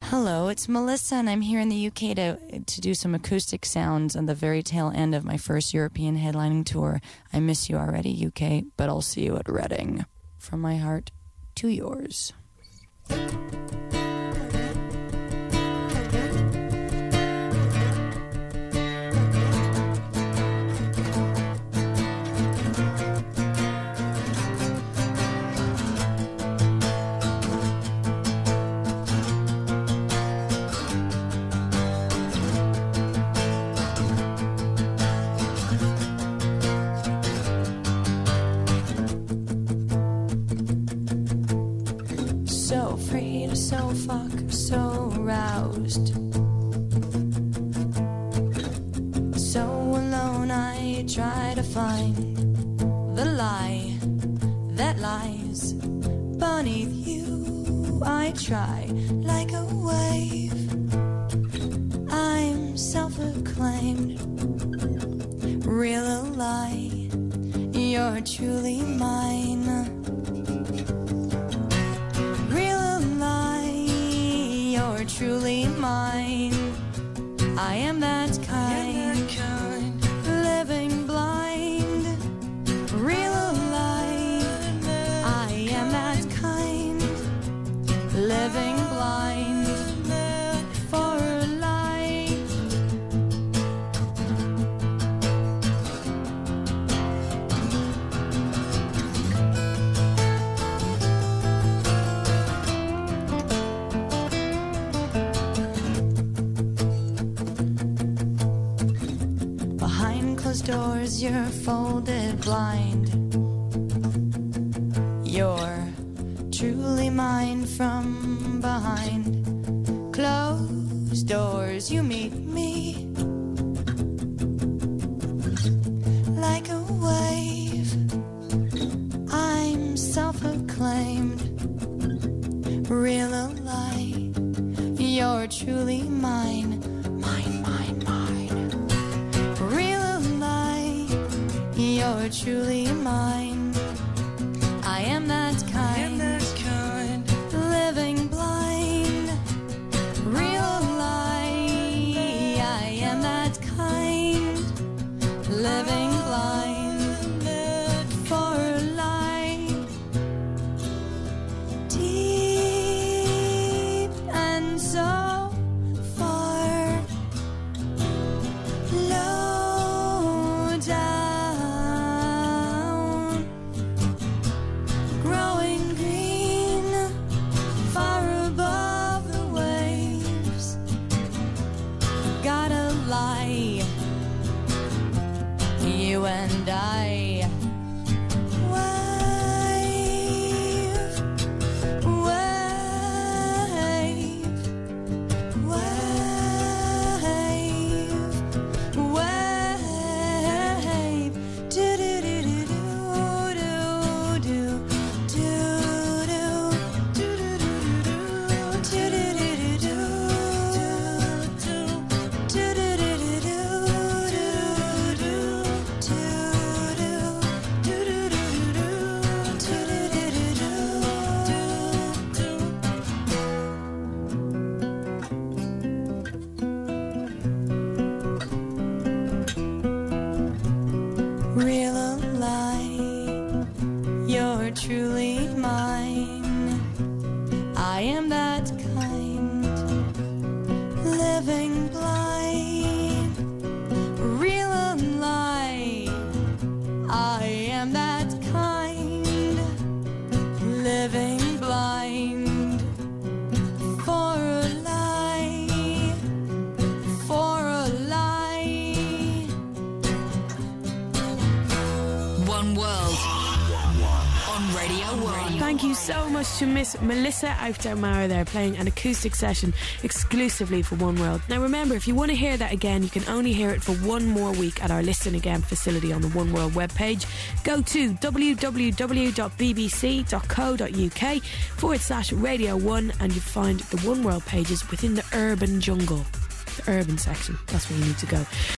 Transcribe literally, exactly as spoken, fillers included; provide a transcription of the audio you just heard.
Hello, it's Melissa, and I'm here in the U K to to do some acoustic sounds on the very tail end of my first European headlining tour. I miss you already, U K, but I'll see you at Reading. From my heart to yours. So afraid, so fuck, so aroused. So alone I try to find the lie that lies beneath you. I try like a wave. I'm self-acclaimed, real a lie. You're truly mine. Truly mine. I am that kind, kind. Living blind, real alive. I am that kind, living blind for a lie. Closed doors, you're folded blind. You're truly mine from behind. Closed doors, you meet me like a wave. I'm self-acclaimed, real alive. You're truly mine, mine, mine, mine. You're truly mine. I am that kind, that kind. Living blind, real lie. I am that kind, living blind for a lie. Deep and so far, low down. Lie, you and I wave, wave, wave, wave, do do do do do do do do do do do. Real alive, you're truly mine. I am that kind, living blind. Real alive, I am that kind, living blind for a lie, for a lie. One World on Radio One. Thank you so much to Miss Melissa Aufdermauer there, playing an acoustic session exclusively for One World. Now remember, if you want to hear that again, you can only hear it for one more week at our Listen Again facility on the One World webpage. Go to www.bbc.co.uk forward slash Radio One and you find the One World pages within the urban jungle. The urban section. That's where you need to go.